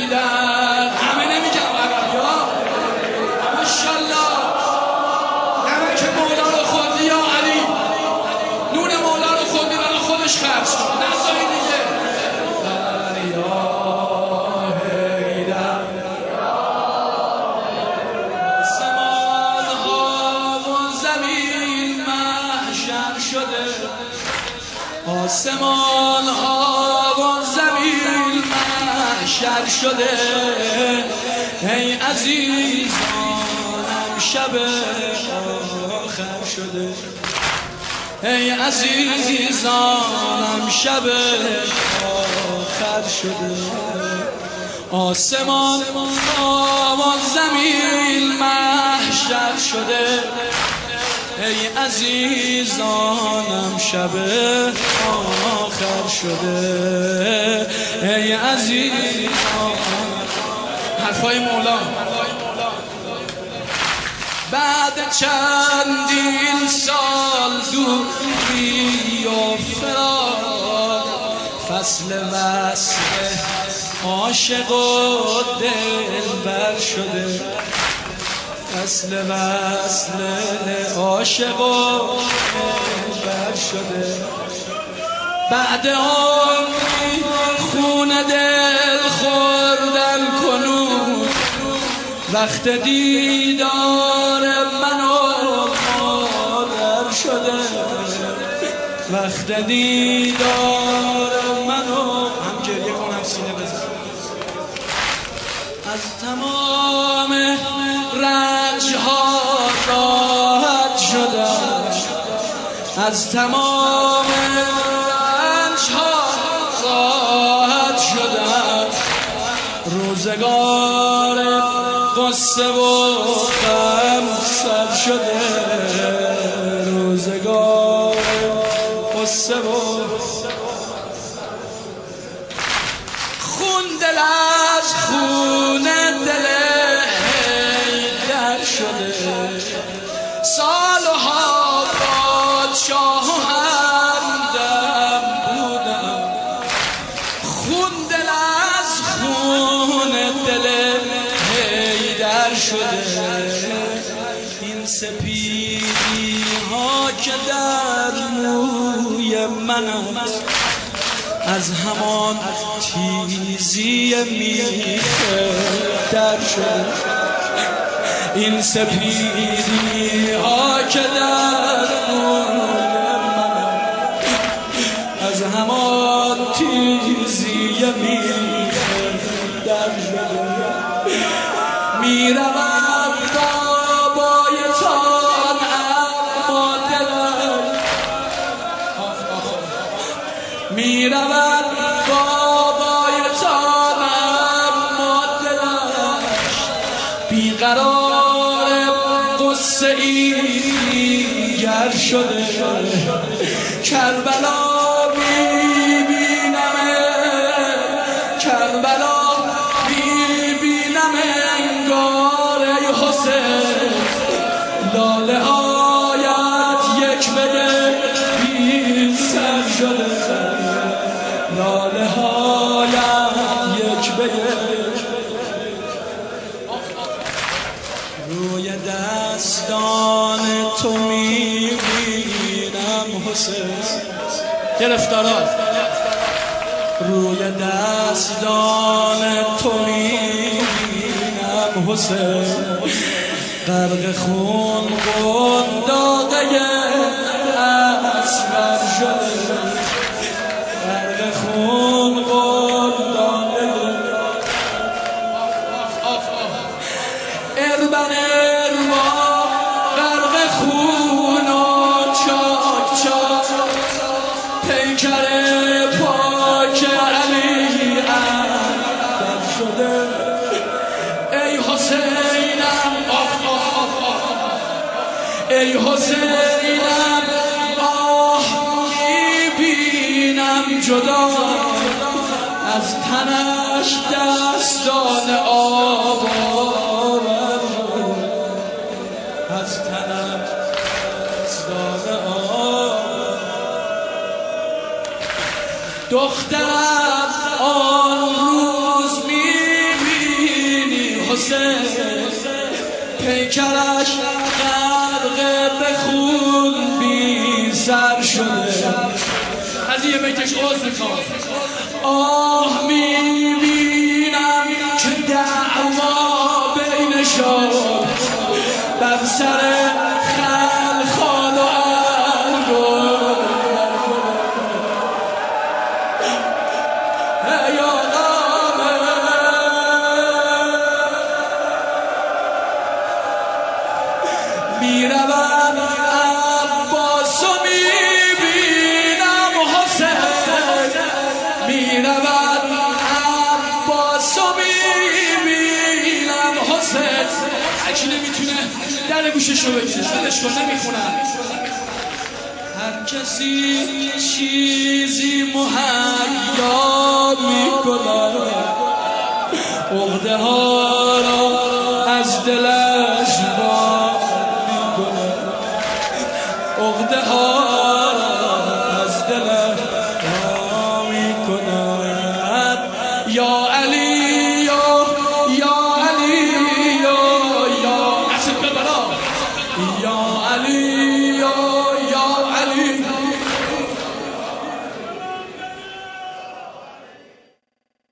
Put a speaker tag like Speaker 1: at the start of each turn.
Speaker 1: هیدر. همه نمیگم عربی ها. ماشاءالله. نمک مولا رو خوردی یا علی، نون مولا رو خوردی برای خودش خرج کن، نذاری دیگه. آسمان ها و زمین محشر شده، آسمان ها و زمین محشر شده. ای عزیزانم شب آخر شده، ای عزیزانم شب آخر شده. آسمان ها و زمین محشر شده، ای عزیزانم شب آخر شده. ای عزیزان حرفای مولا. بعد چندین سال دوری و فراق، فصل وصل عاشق و دلبر شده، فصل وصل عاشق و دلبر شده. بعد عمری خون دل خوردن کنون، وقت دیدار من و مادر شده، وقت دیدار من و هم گریه کن هم سینه بزن. از تمام رنج ها راحت شدم، از تمام رنج ها راحت شدم. روزگار قصه و غم سر شده، روزگار قصه و خون دل از خون دل هیدر شده. سالها پادشاه و همدم بودم، خون دل از خون دل هیدر شده. این سپیدی ها که در موی من است، از همان تیزی میخه در شده. این سپیدی ها که در موی من از همان تیزی میخه در شده. میروم بابایتان اما دلم، میروم بابایتان اما دلش بیقرار قصه ای گر شده. کربلا میبینم، کربلا میبینم انگار ای حسین، لاله هایت یک بده بی سر شده، لاله هایت یک بده. روی دستان تو میبینم حسین، گرفتارات. روی دستان تو میبینم حسین، غرق خون قنداقه اصغر شده، غرق خون قنداقه اربن اروا، غرق خون و چاک چاک، پیکر پاک علی اکبر شده. ای حسینم ای حسینم آه میبینم جدا از تنش دستان آب، از تنش دستان آب. دخترم آن روز میبینم حسین پیکرش غرق به خون بی سر شده. از یه بیتش عوض میخوام. آه میبینم که دعوا بینشان بر سر خلخال و انگل. ای آقامه میروم عباس و میبینم حسین، میروم عباس و میبینم حسین. هرکی نمیتونه در گوششو بگیره دلش رو نمیخونم. هر کسی چیزی مهیا میکنه عقده ها را از دلش با میکنه، عقده ها را از دلش با میکنه. یا علی یا علی یا علی